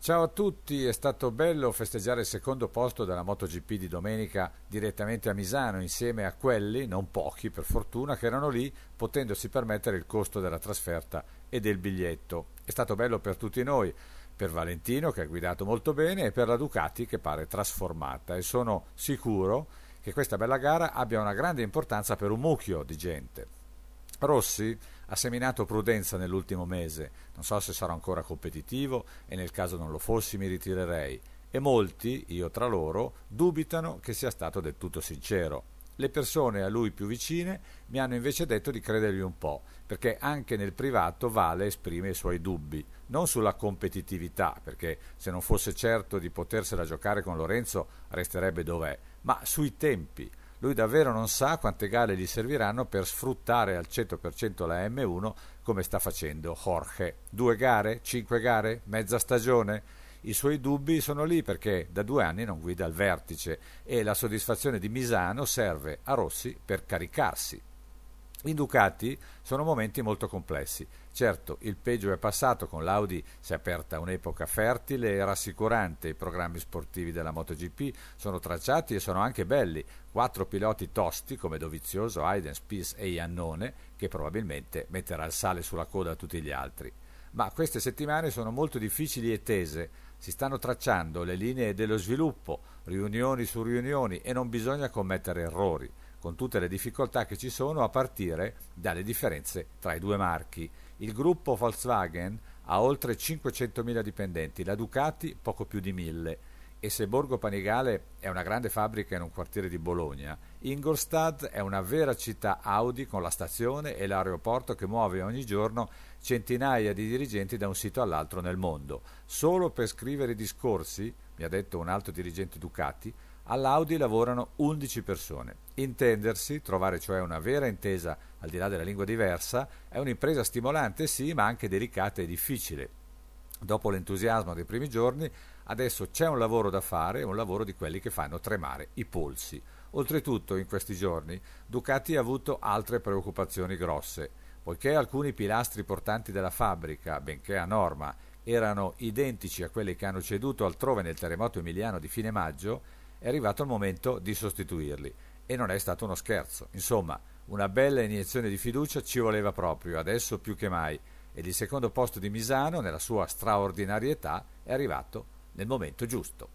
Ciao a tutti, è stato bello festeggiare il secondo posto della MotoGP di domenica direttamente a Misano insieme a quelli, non pochi per fortuna, che erano lì potendosi permettere il costo della trasferta e del biglietto. È stato bello per tutti noi, per Valentino che ha guidato molto bene e per la Ducati che pare trasformata e sono sicuro che questa bella gara abbia una grande importanza per un mucchio di gente. Rossi ha seminato prudenza nell'ultimo mese, non so se sarò ancora competitivo e nel caso non lo fossi mi ritirerei, e molti, io tra loro, dubitano che sia stato del tutto sincero. Le persone a lui più vicine mi hanno invece detto di credergli un po', perché anche nel privato Vale esprime i suoi dubbi, non sulla competitività, perché se non fosse certo di potersela giocare con Lorenzo resterebbe dov'è, ma sui tempi. Lui davvero non sa quante gare gli serviranno per sfruttare al 100% la M1 come sta facendo Jorge. 2 gare? 5 gare? Mezza stagione? I suoi dubbi sono lì perché da 2 anni non guida al vertice e la soddisfazione di Misano serve a Rossi per caricarsi. In Ducati sono momenti molto complessi. Certo, il peggio è passato, con l'Audi si è aperta un'epoca fertile e rassicurante, i programmi sportivi della MotoGP sono tracciati e sono anche belli, 4 piloti tosti come Dovizioso, Hayden, Spies e Iannone, che probabilmente metterà il sale sulla coda a tutti gli altri. Ma queste settimane sono molto difficili e tese, si stanno tracciando le linee dello sviluppo, riunioni su riunioni e non bisogna commettere errori con tutte le difficoltà che ci sono a partire dalle differenze tra i due marchi. Il gruppo Volkswagen ha oltre 500.000 dipendenti, la Ducati poco più di 1.000 e se Borgo Panigale è una grande fabbrica in un quartiere di Bologna, Ingolstadt è una vera città Audi con la stazione e l'aeroporto che muove ogni giorno centinaia di dirigenti da un sito all'altro nel mondo. Solo per scrivere discorsi, mi ha detto un alto dirigente Ducati, all'Audi lavorano 11 persone. Intendersi, trovare cioè una vera intesa al di là della lingua diversa, è un'impresa stimolante sì, ma anche delicata e difficile. Dopo l'entusiasmo dei primi giorni, adesso c'è un lavoro da fare, un lavoro di quelli che fanno tremare i polsi. Oltretutto, in questi giorni, Ducati ha avuto altre preoccupazioni grosse, poiché alcuni pilastri portanti della fabbrica, benché a norma, erano identici a quelli che hanno ceduto altrove nel terremoto emiliano di fine maggio, è arrivato il momento di sostituirli e non è stato uno scherzo. Insomma, una bella iniezione di fiducia ci voleva proprio, adesso più che mai, ed il secondo posto di Misano, nella sua straordinarietà, è arrivato nel momento giusto.